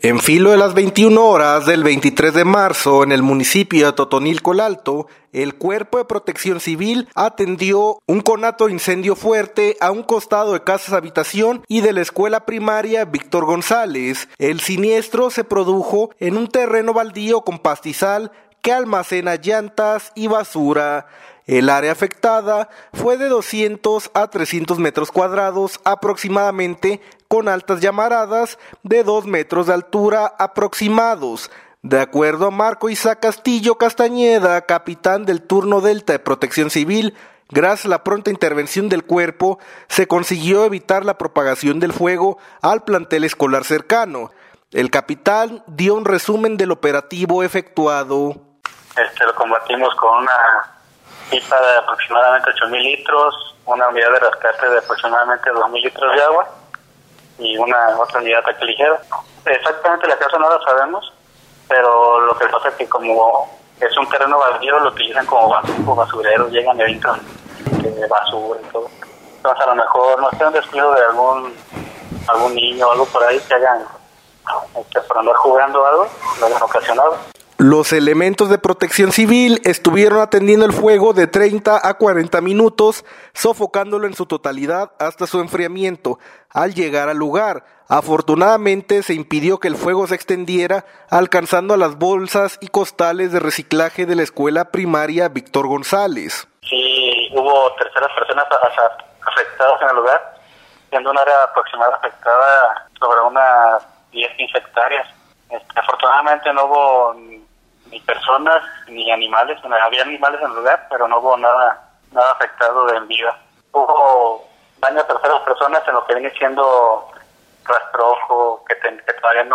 En filo de las 21 horas del 23 de marzo, en el municipio de Totonilco el Alto, el Cuerpo de Protección Civil atendió un conato de incendio fuerte a un costado de casas habitación y de la escuela primaria Víctor González. El siniestro se produjo en un terreno baldío con pastizal que almacena llantas y basura. El área afectada fue de 200 a 300 metros cuadrados aproximadamente, con altas llamaradas de 2 metros de altura aproximados. De acuerdo a Marco Isaac Castillo Castañeda, capitán del turno Delta de Protección Civil, gracias a la pronta intervención del cuerpo, se consiguió evitar la propagación del fuego al plantel escolar cercano. El capitán dio un resumen del operativo efectuado. Lo combatimos con una pipa de aproximadamente 8,000 litros, una unidad de rescate de aproximadamente 2,000 litros de agua y otra unidad de ataque ligero. Exactamente la causa no la sabemos, pero lo que pasa es que como es un terreno baldío, lo utilizan como basureros, llegan y avientan basura y todo. Entonces a lo mejor no sé, un descuido de algún niño o algo por ahí que hagan por andar jugando algo, lo hayan ocasionado. Los elementos de protección civil estuvieron atendiendo el fuego de 30 a 40 minutos, sofocándolo en su totalidad hasta su enfriamiento. Al llegar al lugar, afortunadamente se impidió que el fuego se extendiera, alcanzando a las bolsas y costales de reciclaje de la escuela primaria Víctor González. Sí, hubo terceras personas afectadas en el lugar, siendo un área aproximada afectada sobre unas 10-15 hectáreas. Afortunadamente no hubo ni personas ni animales, había animales en el lugar, pero no hubo nada afectado en vida. Hubo daño a terceras personas en lo que viene siendo rastrojo, que todavía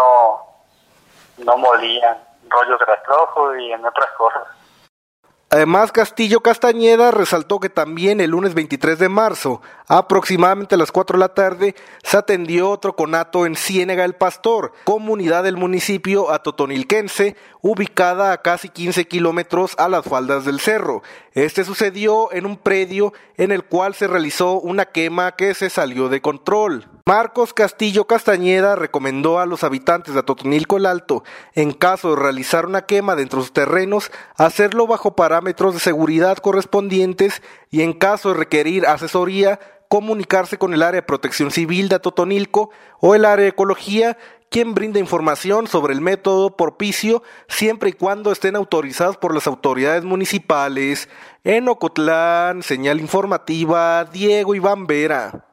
no molían, rollos de rastrojo y en otras cosas. Además, Castillo Castañeda resaltó que también el lunes 23 de marzo, aproximadamente a las 4 de la tarde, se atendió otro conato en Ciénega el Pastor, comunidad del municipio atotonilquense, ubicada a casi 15 kilómetros a las faldas del cerro. Este sucedió en un predio en el cual se realizó una quema que se salió de control. Marcos Castillo Castañeda recomendó a los habitantes de Totonilco el Alto, en caso de realizar una quema dentro de sus terrenos, hacerlo bajo parámetros de seguridad correspondientes y en caso de requerir asesoría, comunicarse con el área de protección civil de Totonilco o el área de ecología, quien brinda información sobre el método propicio siempre y cuando estén autorizados por las autoridades municipales. En Ocotlán, señal informativa, Diego Iván Vera.